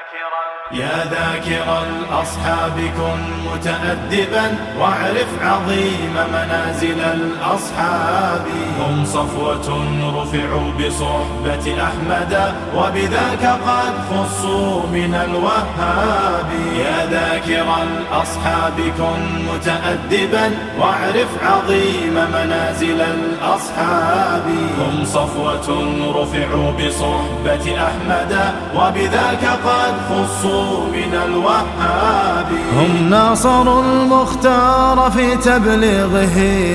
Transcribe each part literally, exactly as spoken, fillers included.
يا ذاكر الأصحاب كن متأدبا واعرف عظيم منازل الأصحاب. هم صفوة رفعوا بصحبة أحمد وبذاك قد خصوا من الوهاب. يا ذاكر الأصحاب كن متأدبا واعرف عظيم منازل الأصحاب. هم صفوة رفعوا بصحبة أحمد وبذاك قد خصوا من الوهاب. هم ناصروا المختار في تبليغه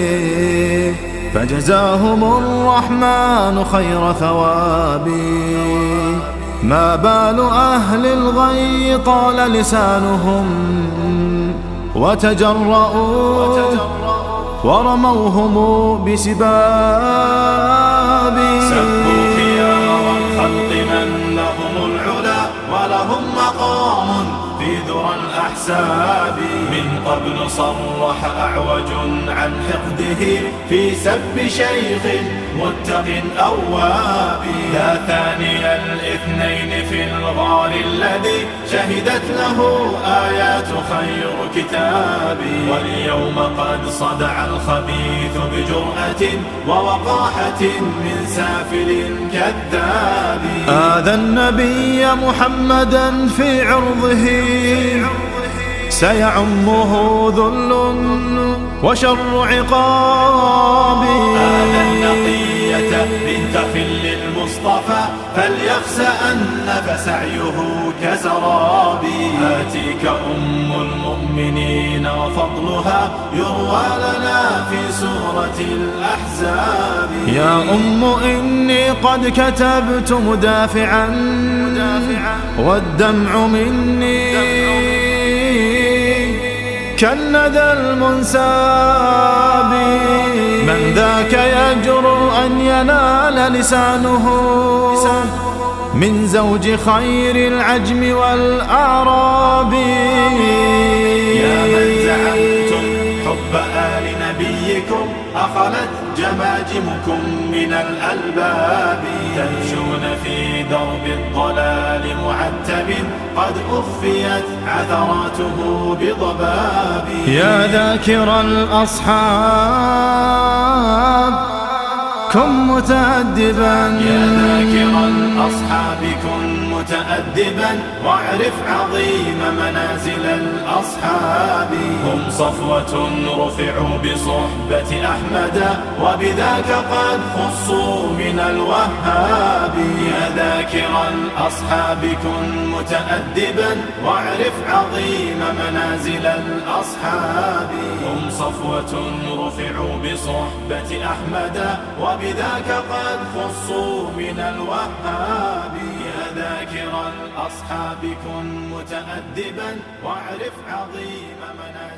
فجزاهم الرحمن خير ثواب. ما بال أهل الغي طال لسانهم وتجرؤوا ورموهم بسباب. سبوا خيار الخلق من لهم العلا ولهم مقام في ذرى الأحساب. من قبل صرح أعوج عن حقده في سب شيخ متق أواب. لا ثاني الاثنين في الغار الذي شهدت له آيات خير كتاب. واليوم قد صدع الخبيث بجرأة ووقاحة من سافل كذاب. آذى النبي محمدا في عرضه سيعمه ذل وشر عقاب. آذى النقية بنت خل المصطفى فليخسأن فسعيه كسراب. آتيك أم المؤمنين وفضلها يروى لنا في سورة الأحزاب. يا أم إني قد كتبت مدافعا والدمع مني كالندى المنساب. من ذاك يجرؤ أن ينال لسانه من زوج خير العجم والأعراب. يا من زعمتم حب آل نبيكم أخلت جماجمكم من الألباب. تمشون في درب الضلال معتب قد أخفيت عثراته بضباب. يا ذاكر الأصحاب كن متأدبا. يا ذاكر الأصحاب كن متأدبا واعرف عظيم منازل الأصحاب. هم صفوة رفعوا بصحبة أحمد وبذاك قد خصوا من الوهاب. يا ذاكر الأصحاب كن متأدبا واعرف عظيم منازل الأصحاب. هم صفوة رفعوا بصحبة أحمد وبذاك قد خصوا من الوهاب. يا ذاكر الأصحاب كن متأدبا واعرف عظيم منازل